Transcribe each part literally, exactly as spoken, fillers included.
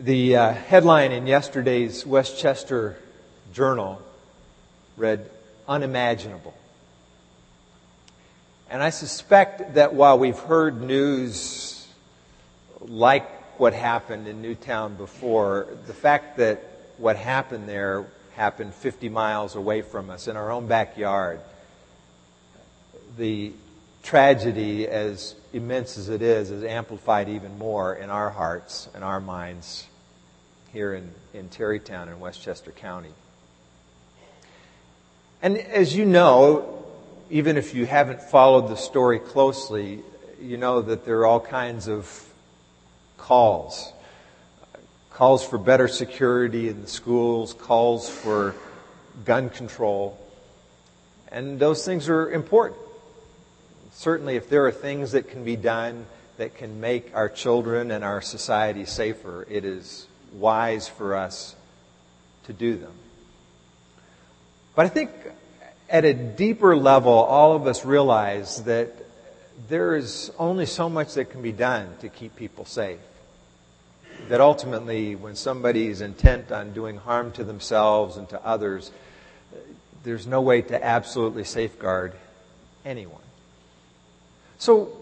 The uh, headline in yesterday's Westchester Journal read, "Unimaginable." And I suspect that while we've heard news like what happened in Newtown before, the fact that what happened there happened fifty miles away from us in our own backyard, the tragedy, as immense as it is, is amplified even more in our hearts and our minds here in, in Terrytown in Westchester County. And as you know, even if you haven't followed the story closely, you know that there are all kinds of calls. Calls for better security in the schools, calls for gun control. And those things are important. Certainly, if there are things that can be done that can make our children and our society safer, it is wise for us to do them. But I think at a deeper level, all of us realize that there is only so much that can be done to keep people safe. That ultimately, when somebody is intent on doing harm to themselves and to others, there's no way to absolutely safeguard anyone. So,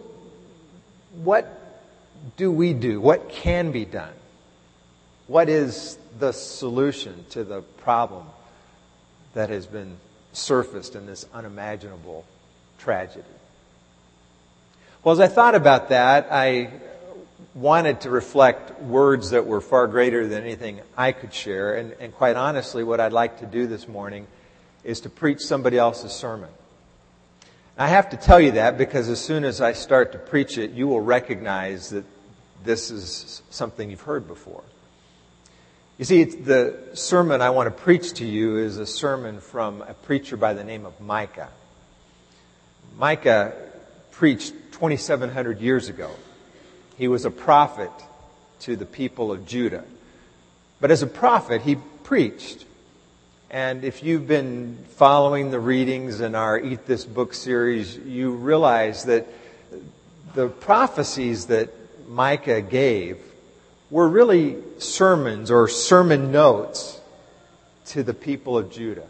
what do we do? What can be done? What is the solution to the problem that has been surfaced in this unimaginable tragedy? Well, as I thought about that, I wanted to reflect words that were far greater than anything I could share. And, and quite honestly, what I'd like to do this morning is to preach somebody else's sermon. I have to tell you that because as soon as I start to preach it, you will recognize that this is something you've heard before. You see, it's the sermon I want to preach to you is a sermon from a preacher by the name of Micah. Micah preached twenty-seven hundred years ago. He was a prophet to the people of Judah. But as a prophet, he preached. And if you've been following the readings in our Eat This Book series, you realize that the prophecies that Micah gave were really sermons or sermon notes to the people of Judah.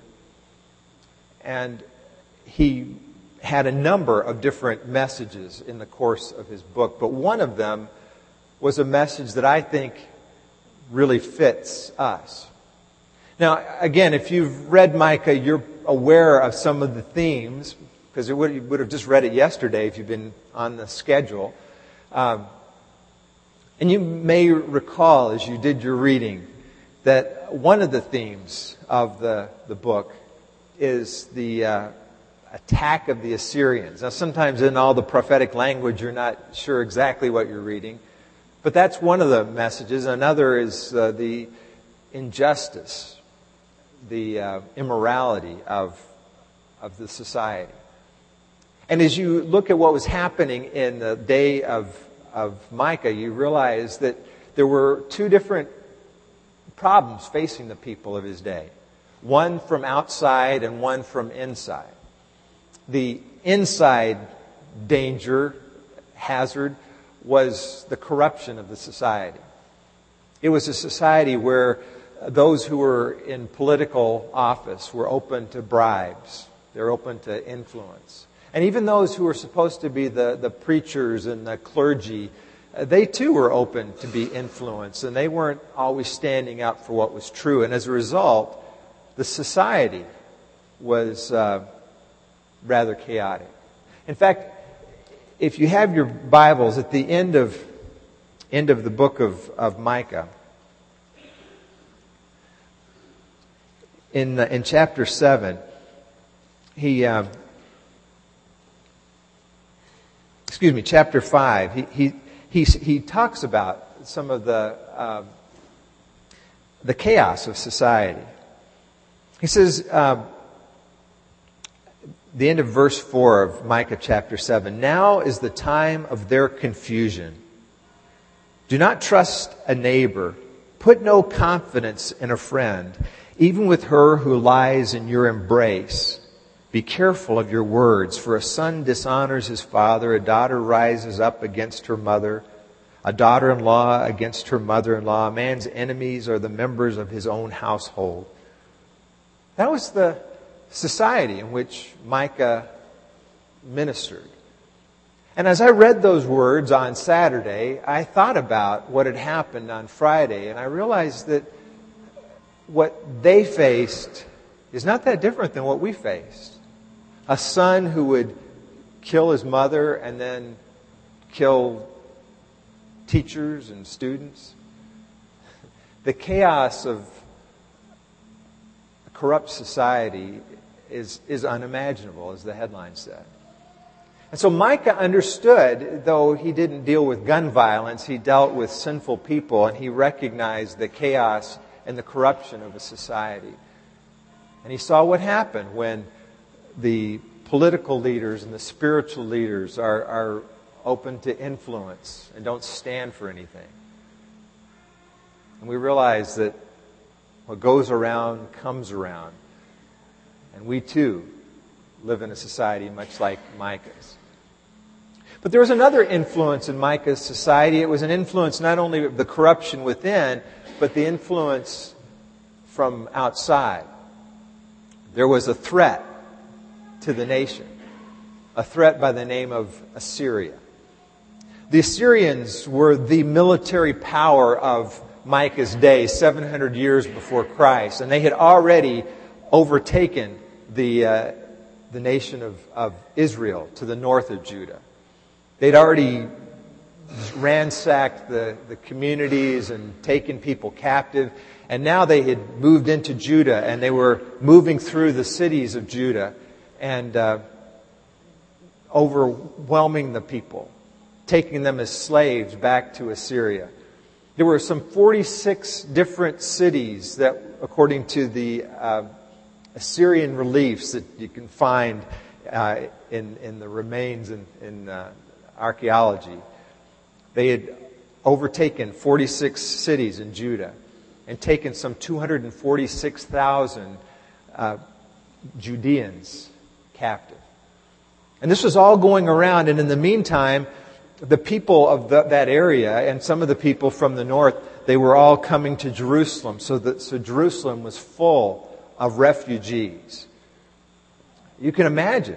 And he had a number of different messages in the course of his book, but one of them was a message that I think really fits us. Now, again, if you've read Micah, you're aware of some of the themes, because you would, would have just read it yesterday if you've been on the schedule. Um, and you may recall, as you did your reading, that one of the themes of the, the book is the uh, attack of the Assyrians. Now, sometimes in all the prophetic language, you're not sure exactly what you're reading, but that's one of the messages. Another is uh, the injustice, the uh, immorality of of the society. And as you look at what was happening in the day of of Micah, you realize that there were two different problems facing the people of his day. One from outside and one from inside. The inside danger, hazard, was the corruption of the society. It was a society where those who were in political office were open to bribes. They're open to influence. And even those who were supposed to be the, the preachers and the clergy, they too were open to be influenced. And they weren't always standing up for what was true. And as a result, the society was uh, rather chaotic. In fact, if you have your Bibles, at the end of end of the book of, of Micah, in the, in chapter seven, he uh, excuse me, chapter five, he he he, he talks about some of the uh, the chaos of society. He says, uh, the end of verse four of Micah chapter seven, "Now is the time of their confusion. Do not trust a neighbor. Put no confidence in a friend, even with her who lies in your embrace. Be careful of your words, for a son dishonors his father, a daughter rises up against her mother. a daughter-in-law against her mother-in-law. A man's enemies are the members of his own household. That was the society in which Micah ministered. And as I read those words on Saturday, I thought about what had happened on Friday, and I realized that what they faced is not that different than what we faced. A son who would kill his mother and then kill teachers and students. The chaos of a corrupt society is, is unimaginable, as the headline said. And so Micah understood, though he didn't deal with gun violence, he dealt with sinful people, and he recognized the chaos and the corruption of a society. And he saw what happened when the political leaders and the spiritual leaders are, are open to influence and don't stand for anything. And we realize that what goes around comes around. And we too live in a society much like Micah's. But there was another influence in Micah's society. It was an influence not only of the corruption within, but the influence from outside. There was a threat to the nation, a threat by the name of Assyria. The Assyrians were the military power of Micah's day, seven hundred years before Christ, and they had already overtaken the uh, the nation of, of Israel to the north of Judah. They'd already ransacked the, the communities and taken people captive, and now they had moved into Judah, and they were moving through the cities of Judah and uh, overwhelming the people, taking them as slaves back to Assyria. There were some forty-six different cities that, according to the uh, Assyrian reliefs that you can find uh, in, in the remains in, in uh, archaeology, they had overtaken forty-six cities in Judah and taken some two hundred forty-six thousand uh, Judeans captive. And this was all going around, and in the meantime, the people of the, that area and some of the people from the north, they were all coming to Jerusalem. So that so Jerusalem was full of refugees. You can imagine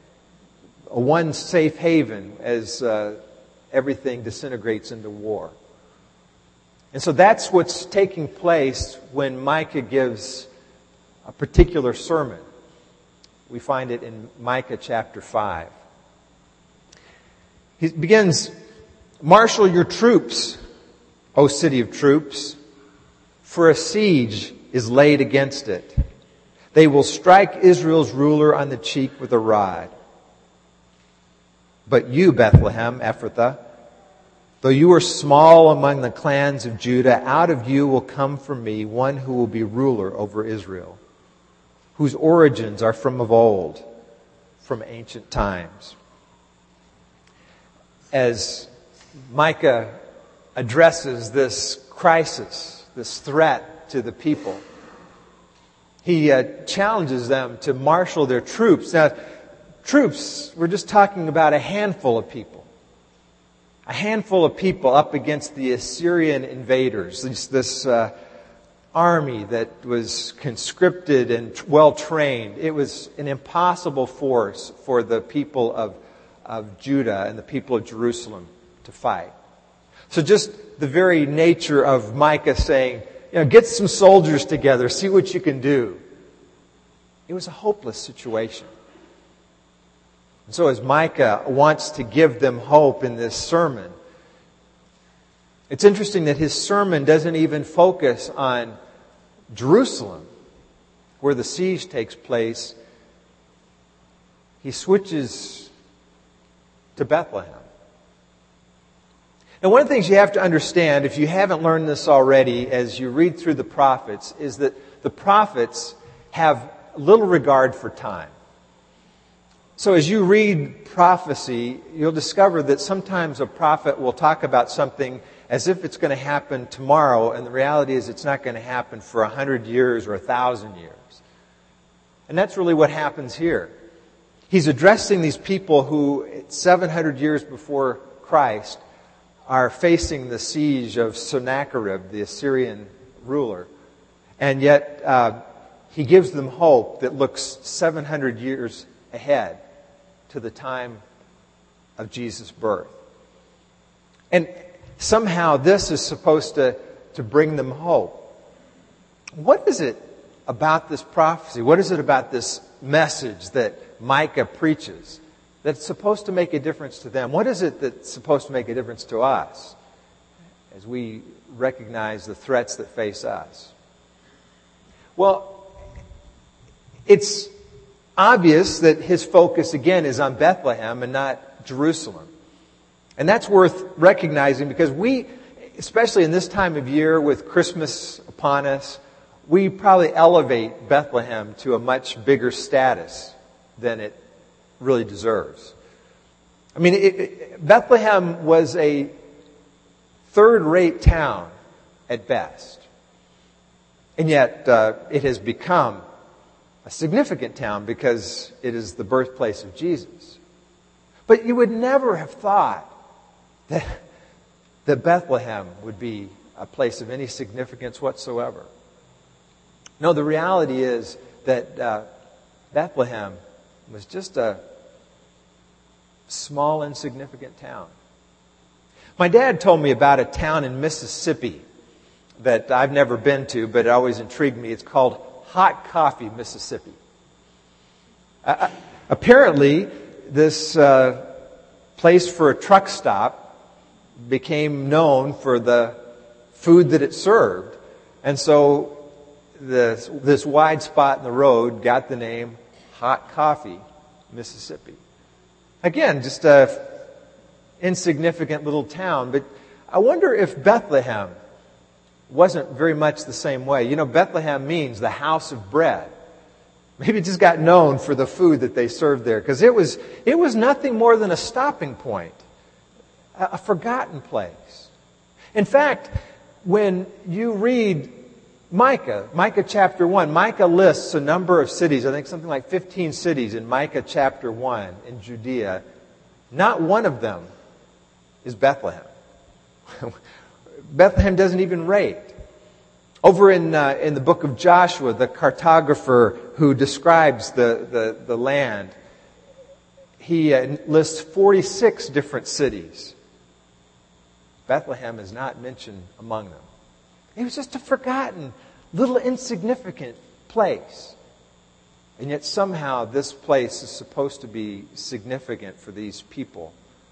a one safe haven as uh, everything disintegrates into war. And so that's what's taking place when Micah gives a particular sermon. We find it in Micah chapter five. He begins, "Marshal your troops, O city of troops, for a siege is laid against it. They will strike Israel's ruler on the cheek with a rod. But you, Bethlehem, Ephrathah, though you are small among the clans of Judah, out of you will come for me one who will be ruler over Israel, whose origins are from of old, from ancient times." As Micah addresses this crisis, this threat to the people, he uh, challenges them to marshal their troops. Now, troops, we're just talking about a handful of people. A handful of people up against the Assyrian invaders. This, this uh, army that was conscripted and well trained. It was an impossible force for the people of, of Judah and the people of Jerusalem to fight. So just the very nature of Micah saying, you know, get some soldiers together, see what you can do. It was a hopeless situation. And so as Micah wants to give them hope in this sermon, it's interesting that his sermon doesn't even focus on Jerusalem, where the siege takes place. He switches to Bethlehem. Now, one of the things you have to understand, if you haven't learned this already as you read through the prophets, is that the prophets have little regard for time. So as you read prophecy, you'll discover that sometimes a prophet will talk about something as if it's going to happen tomorrow, and the reality is it's not going to happen for a hundred years or a thousand years. And that's really what happens here. He's addressing these people who, seven hundred years before Christ, are facing the siege of Sennacherib, the Assyrian ruler. And yet uh, he gives them hope that looks seven hundred years ahead to the time of Jesus' birth. And somehow this is supposed to, to bring them hope. What is it about this prophecy? What is it about this message that Micah preaches that's supposed to make a difference to them? What is it that's supposed to make a difference to us as we recognize the threats that face us? Well, it's obvious that his focus again is on Bethlehem and not Jerusalem. And that's worth recognizing because we, especially in this time of year with Christmas upon us, we probably elevate Bethlehem to a much bigger status than it really deserves. I mean, it, it, Bethlehem was a third-rate town at best. And yet, uh, it has become a significant town because it is the birthplace of Jesus. But you would never have thought that, that Bethlehem would be a place of any significance whatsoever. No, the reality is that uh, Bethlehem was just a small, insignificant town. My dad told me about a town in Mississippi that I've never been to, but it always intrigued me. It's called Hot Coffee, Mississippi. Uh, apparently, this uh, place for a truck stop became known for the food that it served. And so this, this wide spot in the road got the name Hot Coffee, Mississippi. Again, just a insignificant little town, but I wonder if Bethlehem wasn't very much the same way. You know, Bethlehem means the house of bread. Maybe it just got known for the food that they served there, because it was it was nothing more than a stopping point, a, a forgotten place. In fact, when you read Micah, Micah chapter one, Micah lists a number of cities, I think something like fifteen cities in Micah chapter one in Judea. Not one of them is Bethlehem. Bethlehem doesn't even rate. Over in uh, in the book of Joshua, the cartographer who describes the, the, the land, he uh, lists forty-six different cities. Bethlehem is not mentioned among them. It was just a forgotten, little insignificant place. And yet somehow this place is supposed to be significant for these people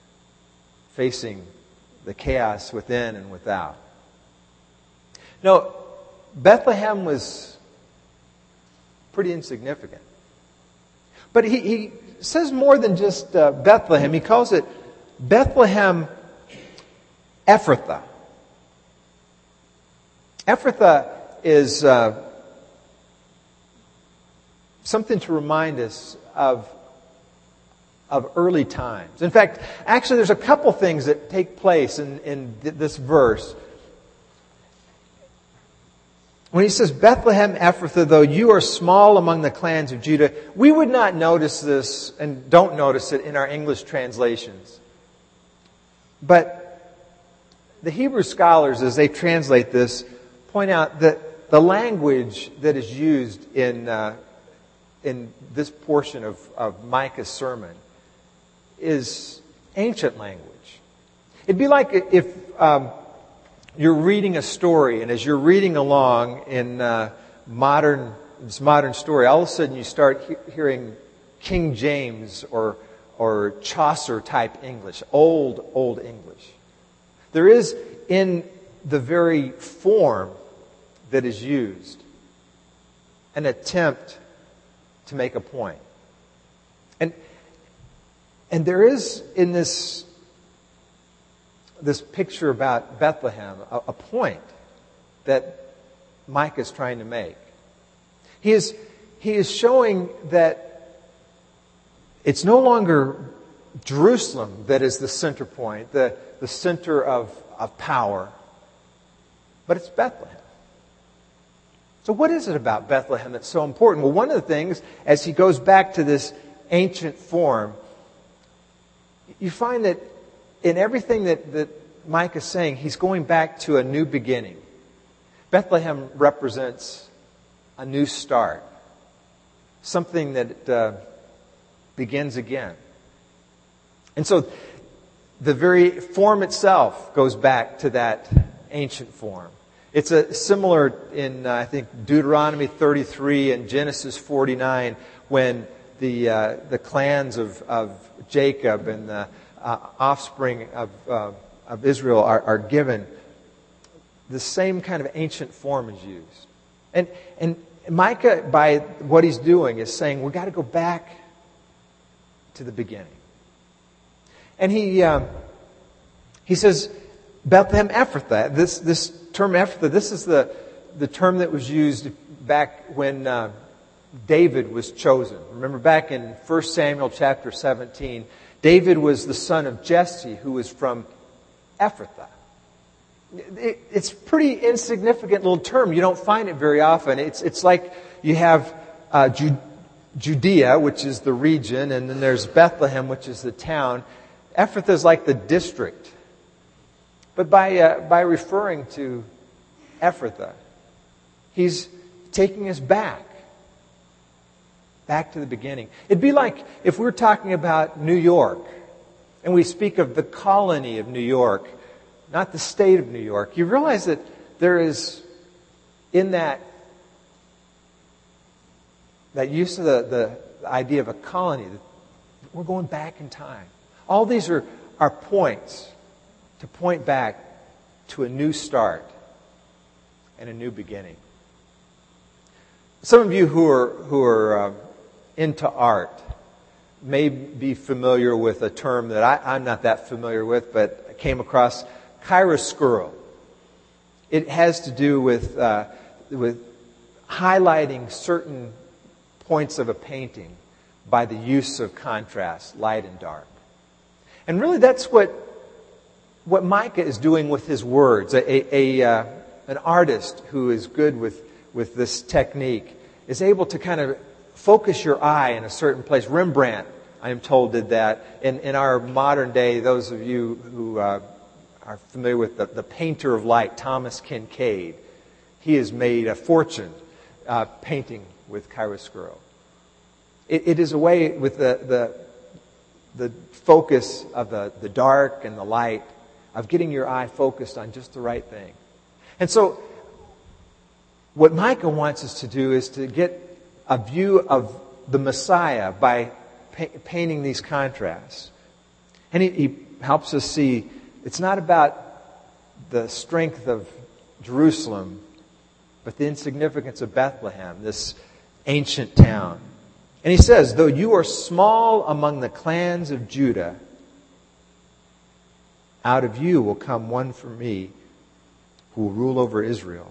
facing the chaos within and without. No, Bethlehem was pretty insignificant. But he, he says more than just uh, Bethlehem. He calls it Bethlehem Ephrathah. Ephrathah is uh, something to remind us of, of early times. In fact, actually there's a couple things that take place in, in th- this verse. When he says, Bethlehem Ephrathah, though you are small among the clans of Judah, we would not notice this and don't notice it in our English translations. But the Hebrew scholars, as they translate this, point out that the language that is used in uh, in this portion of, of Micah's sermon is ancient language. It'd be like if um, you're reading a story, and as you're reading along in uh, modern this modern story, all of a sudden you start he- hearing King James or or Chaucer type English, old old English. There is in the very form that is used an attempt to make a point. And and there is in this this picture about Bethlehem a, a point that Micah is trying to make. He is he is showing that it's no longer Jerusalem that is the center point, the, the center of, of power, but it's Bethlehem. So what is it about Bethlehem that's so important? Well, one of the things, as he goes back to this ancient form, you find that in everything that, that Micah is saying? He's going back to a new beginning. Bethlehem represents a new start. Something that uh, begins again. And so the very form itself goes back to that ancient form. It's a similar in, uh, I think, Deuteronomy thirty-three and Genesis forty-nine, when the uh, the clans of, of Jacob and the uh, offspring of uh, of Israel are, are given. The same kind of ancient form is used. And and Micah, by what he's doing, is saying we've got to go back to the beginning. And he um, he says, Bethlehem Ephrathah. This this term Ephrathah, this is the the term that was used back when uh, David was chosen. Remember back in First Samuel chapter seventeen, David was the son of Jesse, who was from Ephrathah. It, it's a pretty insignificant little term. You don't find it very often. It's it's like you have uh, Ju- Judea, which is the region, and then there's Bethlehem, which is the town. Ephrathah is like the district. But by uh, by referring to Ephrathah, he's taking us back, back to the beginning. It'd be like if we were talking about New York, and we speak of the colony of New York, not the state of New York. You realize that there is, in that, that use of the, the idea of a colony, that we're going back in time. All these are, are points to point back to a new start and a new beginning. Some of you who are who are uh, into art may be familiar with a term that I, I'm not that familiar with, but I came across, chiaroscuro. It has to do with uh, with highlighting certain points of a painting by the use of contrast, light and dark. And really, that's what what Micah is doing with his words. A, a, a uh, an artist who is good with with this technique is able to kind of focus your eye in a certain place. Rembrandt, I am told, did that. In in our modern day, those of you who uh, are familiar with the, the painter of light, Thomas Kinkade, he has made a fortune uh, painting with chiaroscuro. It, it is a way with the the the focus of the, the dark and the light, of getting your eye focused on just the right thing. And so, what Micah wants us to do is to get a view of the Messiah by pa- painting these contrasts. And he, he helps us see it's not about the strength of Jerusalem, but the insignificance of Bethlehem, this ancient town. And he says, though you are small among the clans of Judah, out of you will come one for me who will rule over Israel.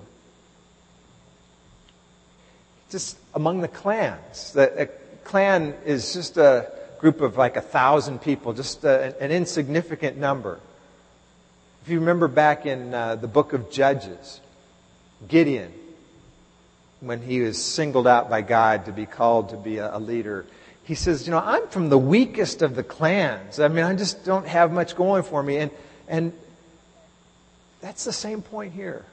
Just among the clans. The, a clan is just a group of like a thousand people, just a, an insignificant number. If you remember back in uh, the book of Judges, Gideon, when he was singled out by God to be called to be a, a leader, he says, you know, I'm from the weakest of the clans. I mean, I just don't have much going for me. And and that's the same point here.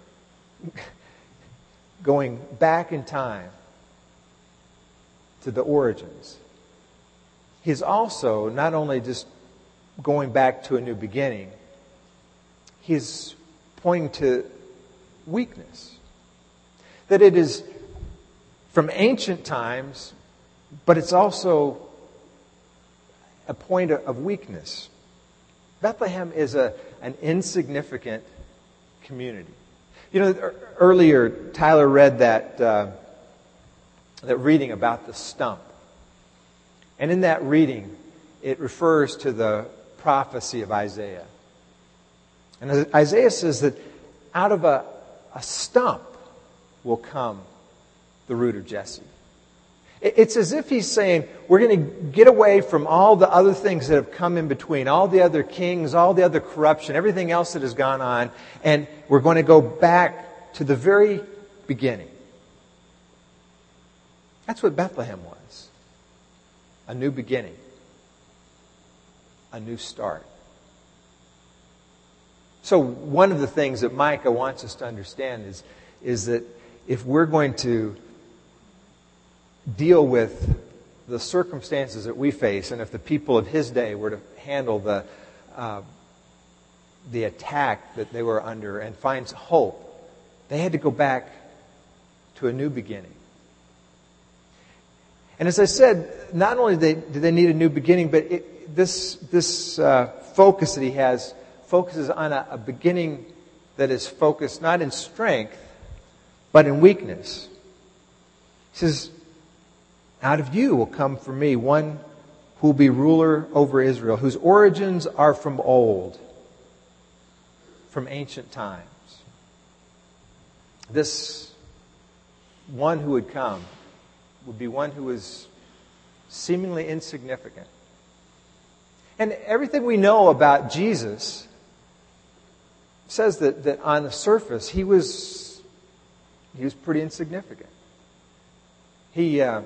Going back in time to the origins. He's also not only just going back to a new beginning, he's pointing to weakness. That it is from ancient times, but it's also a point of weakness. Bethlehem is a an insignificant community. You know, earlier Tyler read that uh, that reading about the stump, and in that reading, it refers to the prophecy of Isaiah. And Isaiah says that out of a, a stump will come the root of Jesse. It's as if he's saying, we're going to get away from all the other things that have come in between, all the other kings, all the other corruption, everything else that has gone on, and we're going to go back to the very beginning. That's what Bethlehem was. A new beginning. A new start. So one of the things that Micah wants us to understand is, is that if we're going to deal with the circumstances that we face, and if the people of his day were to handle the uh, the attack that they were under and find hope, they had to go back to a new beginning. And as I said, not only do they, do they need a new beginning, but it, this this uh, focus that he has focuses on a, a beginning that is focused not in strength, but in weakness. He says, out of you will come for me one who will be ruler over Israel, whose origins are from old, from ancient times. This one who would come would be one who was seemingly insignificant. And everything we know about Jesus says that, that on the surface he was he was pretty insignificant. He uh,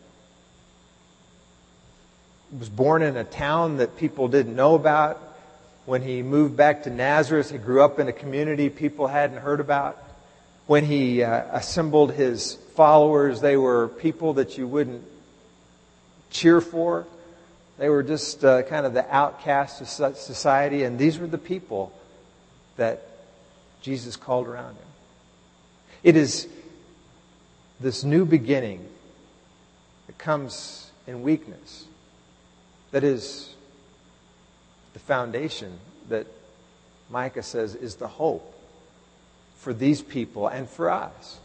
was born in a town that people didn't know about. When he moved back to Nazareth, he grew up in a community people hadn't heard about. When he uh, assembled his followers, they were people that you wouldn't cheer for. They were just uh, kind of the outcasts of society, and these were the people that Jesus called around him. It is this new beginning that comes in weakness that is the foundation that Micah says is the hope for these people and for us.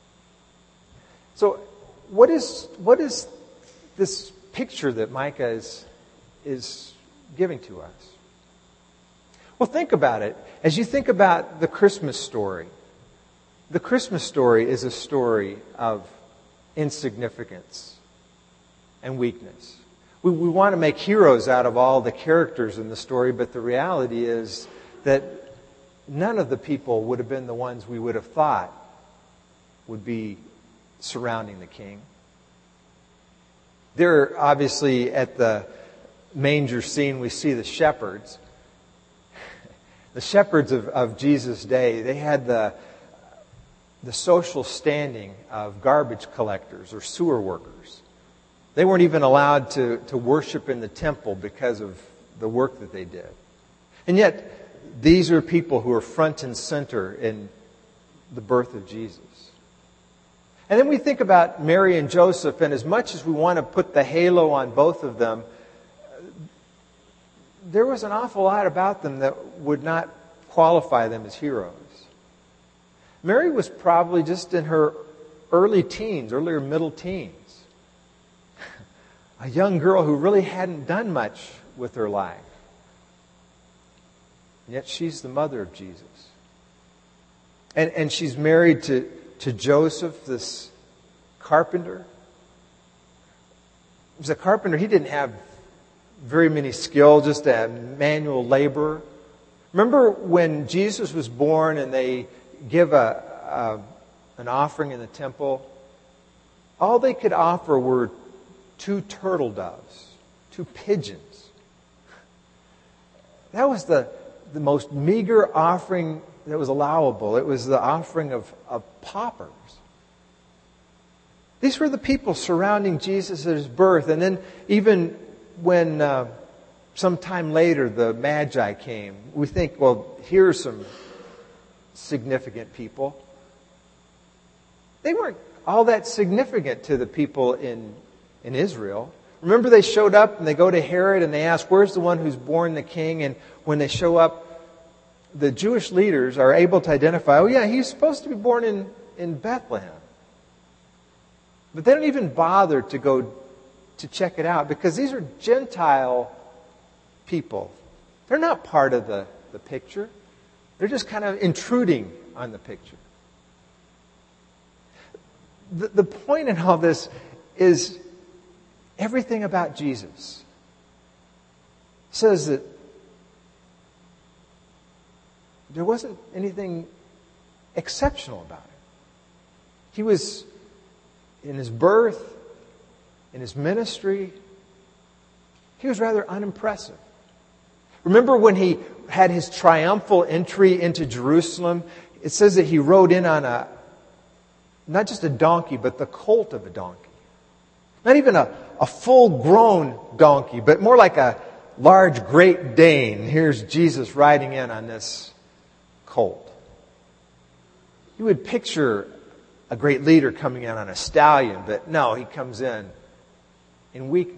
So what is what is this picture that Micah is, is giving to us? Well, think about it. As you think about the Christmas story, the Christmas story is a story of insignificance and weakness. We, we want to make heroes out of all the characters in the story, but the reality is that none of the people would have been the ones we would have thought would be surrounding the king. There, obviously, at the manger scene, we see the shepherds. The shepherds of, of Jesus' day, they had the, the social standing of garbage collectors or sewer workers. They weren't even allowed to, to worship in the temple because of the work that they did. And yet, these are people who are front and center in the birth of Jesus. And then we think about Mary and Joseph, and as much as we want to put the halo on both of them, there was an awful lot about them that would not qualify them as heroes. Mary was probably just in her early teens, earlier middle teens. A young girl who really hadn't done much with her life. And yet she's the mother of Jesus. And, and she's married to, to Joseph, this carpenter. He was a carpenter. He didn't have very many skills, just a manual laborer. Remember when Jesus was born and they give a, a an offering in the temple? All they could offer were two turtle doves, two pigeons. That was the, the most meager offering that was allowable. It was the offering of, of paupers. These were the people surrounding Jesus at his birth. And then even when uh, sometime later the Magi came, we think, well, here's some significant people. They weren't all that significant to the people in, in Israel. Remember, they showed up and they go to Herod and they ask, where's the one who's born the king? And when they show up, the Jewish leaders are able to identify, oh yeah, he's supposed to be born in, in Bethlehem. But they don't even bother to go to check it out because these are Gentile people. They're not part of the, the picture. They're just kind of intruding on the picture. The, the point in all this is everything about Jesus says that there wasn't anything exceptional about him. He was, in his birth, in his ministry, he was rather unimpressive. Remember when he had his triumphal entry into Jerusalem? It says that he rode in on a, not just a donkey, but the colt of a donkey. Not even a, a full-grown donkey, but more like a large Great Dane. Here's Jesus riding in on this colt. You would picture a great leader coming in on a stallion, but no, he comes in in weakness.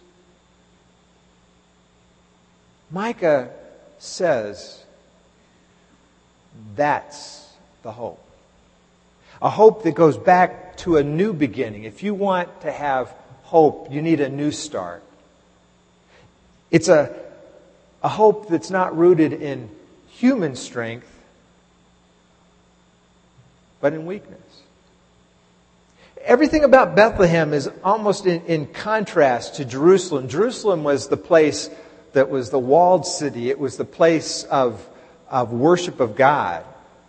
Micah says that's the hope. A hope that goes back to a new beginning. If you want to have hope, you need a new start. It's a, a hope that's not rooted in human strength, but in weakness. Everything about Bethlehem is almost in, in contrast to Jerusalem. Jerusalem was the place that was the walled city. It was the place of, of worship of God.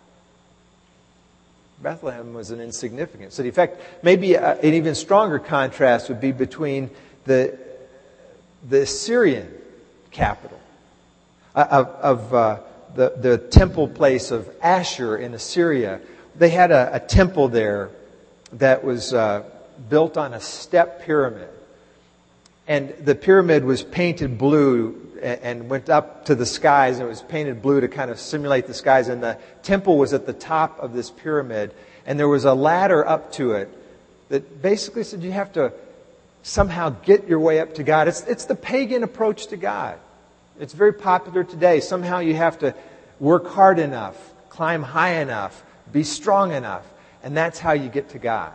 Bethlehem was an insignificant city. In fact, maybe a, an even stronger contrast would be between the, the Assyrian capital uh, of, of uh, the, the temple place of Ashur in Assyria. They had a, a temple there that was uh, built on a step pyramid. And the pyramid was painted blue and, and went up to the skies. And it was painted blue to kind of simulate the skies. And the temple was at the top of this pyramid. And there was a ladder up to it that basically said you have to somehow get your way up to God. It's, it's the pagan approach to God. It's very popular today. Somehow you have to work hard enough, climb high enough, be strong enough. And that's how you get to God.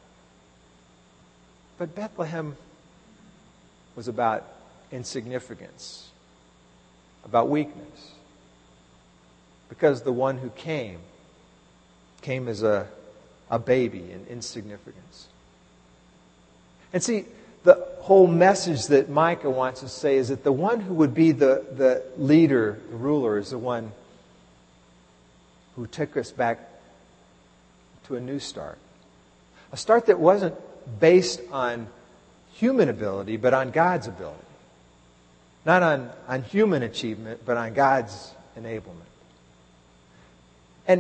But Bethlehem was about insignificance, about weakness. Because the one who came, came as a, a baby in insignificance. And see, the whole message that Micah wants to say is that the one who would be the, the leader, the ruler, is the one who took us back to a new start. A start that wasn't based on human ability, but on God's ability. Not on, on human achievement, but on God's enablement. And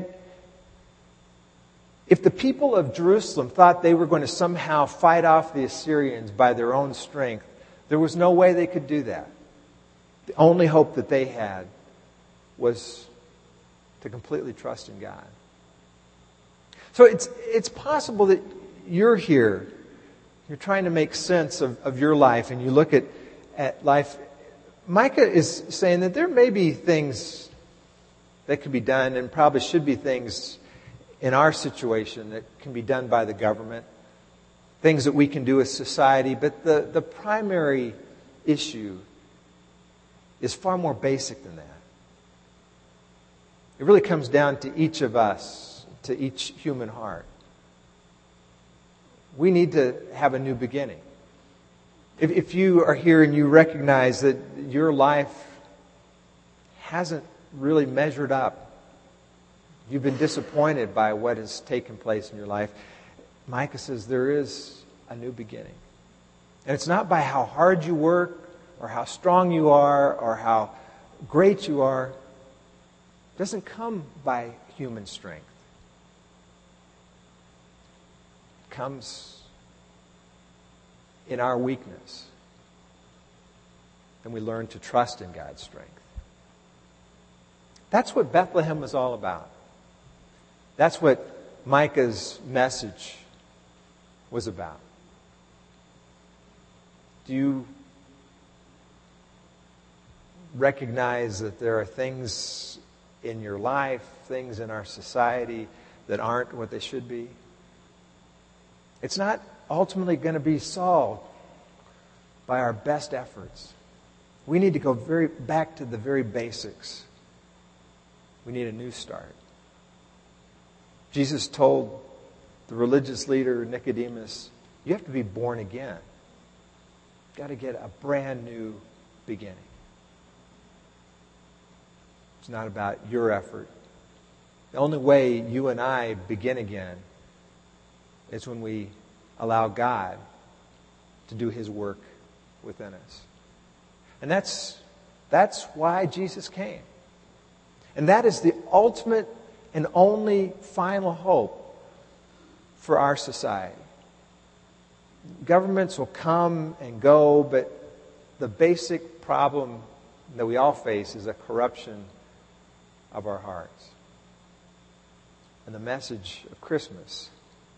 if the people of Jerusalem thought they were going to somehow fight off the Assyrians by their own strength, there was no way they could do that. The only hope that they had was to completely trust in God. So it's it's possible that you're here, you're trying to make sense of, of your life, and you look at, at life. Micah is saying that there may be things that can be done, and probably should be things in our situation that can be done by the government, things that we can do as society, but the, the primary issue is far more basic than that. It really comes down to each of us, to each human heart. We need to have a new beginning. If, if you are here and you recognize that your life hasn't really measured up, you've been disappointed by what has taken place in your life, Micah says there is a new beginning. And it's not by how hard you work or how strong you are or how great you are. It doesn't come by human strength. It comes in our weakness. And we learn to trust in God's strength. That's what Bethlehem was all about. That's what Micah's message was about. Do you recognize that there are things in your life, things in our society that aren't what they should be? It's not ultimately going to be solved by our best efforts. We need to go very back to the very basics. We need a new start. Jesus told the religious leader Nicodemus, you have to be born again. You've got to get a brand new beginning. It's not about your effort. The only way you and I begin again is when we allow God to do His work within us. And that's That's why Jesus came. And that is the ultimate and only final hope for our society. Governments will come and go, but the basic problem that we all face is a corruption of our hearts. And the message of Christmas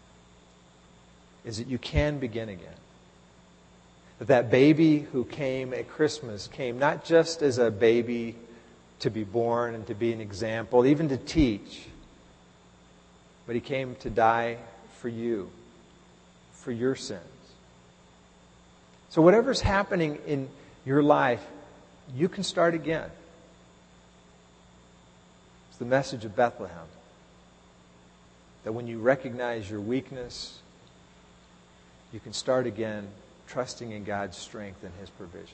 is that you can begin again. That that baby who came at Christmas came not just as a baby to be born and to be an example, even to teach, but he came to die for you, for your sins. So whatever's happening in your life, you can start again. It's the message of Bethlehem. That when you recognize your weakness, you can start again trusting in God's strength and His provision.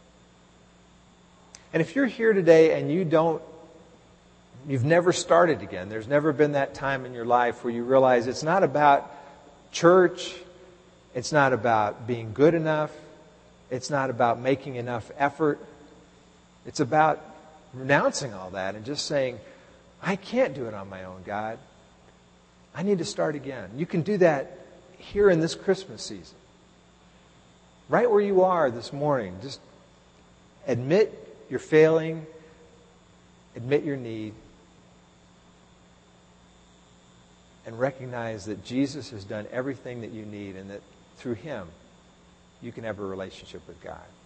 And if you're here today and you don't, you've never started again, there's never been that time in your life where you realize it's not about church, it's not about being good enough, it's not about making enough effort, it's about renouncing all that and just saying, I can't do it on my own, God. I need to start again. You can do that here in this Christmas season. Right where you are this morning, just admit you're failing, admit your need, and recognize that Jesus has done everything that you need and that through Him you can have a relationship with God.